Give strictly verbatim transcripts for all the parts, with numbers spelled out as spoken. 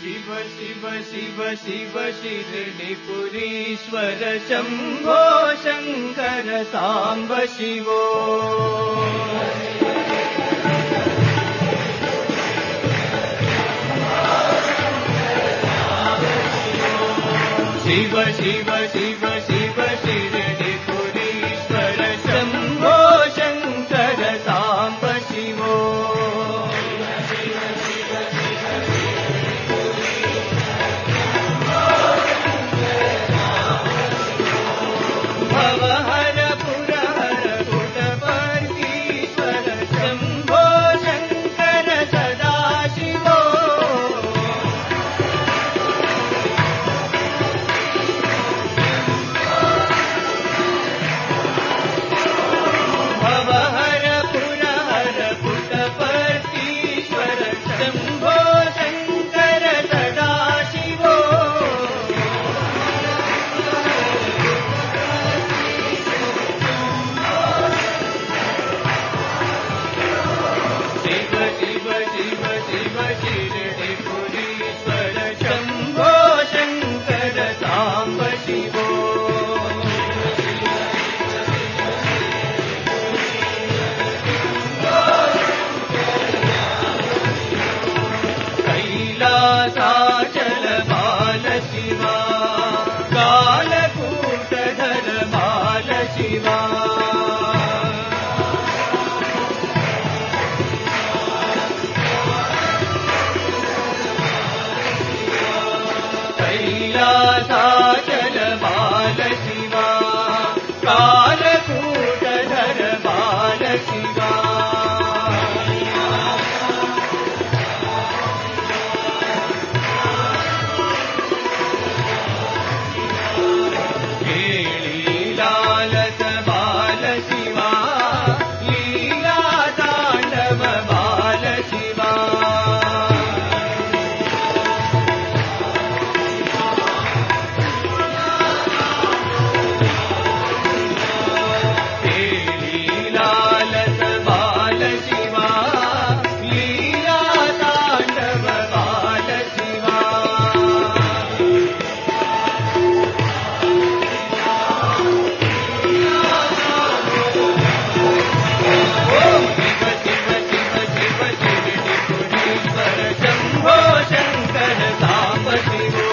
शिव शिव शिव शिव शिरडिपुरीश्वर शम्भो शङ्कर साम्ब शिवो शिव शिव शिव शिव शिरडिपुरीश्वर शम्भो शङ्कर साम्ब शिवो भवहर पुरहर पुटपर्तीश्वर शम्भो शङ्कर सदाशिवो भवहर पुरहर पुटपर्तीश्वर शम्भो शङ्कर सदाशिवो शिव शिव शिव शिव शिरडिपुरीश्वर शम्भो शङ्कर साम्ब शिवो कैलासाचल बाल शिवा कालकूटधर बाल शिवा कैलासाचल बाल शिवा कालकूटधर बाल शिवा लीलालस बाल शिवा लीला तांडव बाल शिवा लीलालस बाल शिवा लीला तांडव बाल शिवा शम्भो शङ्कर साम्ब शिवो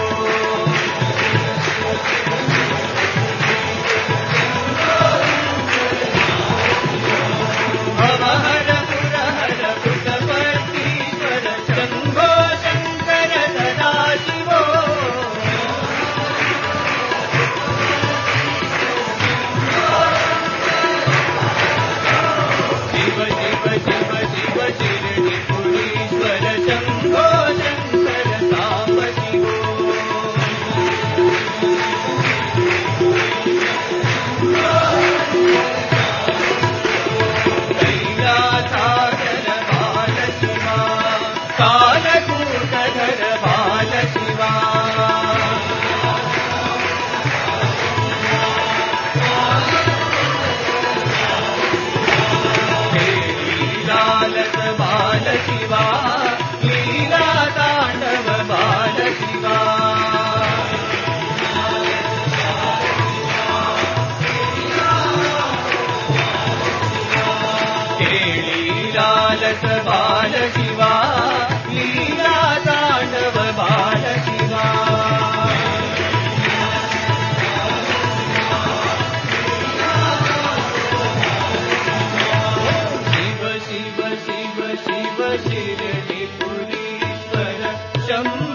भवहर पुरहर पुटपर्तीश्वर शम्भो शङ्कर सदाशिवो शिव शिव शिव शिव शिरडिपुरीश्वर शम्भो शङ्कर साम्ब शिवो कैलासाचल बाल शिवा कालकूटधर बाल शिवा लीलालस बाल शिवा लीला तांडव बाल शिवा लीलालस बाल शिवा लीला तांडव बाल शिवा शिव शिव शिव शिव शिरडिपुरीश्वर शम्भो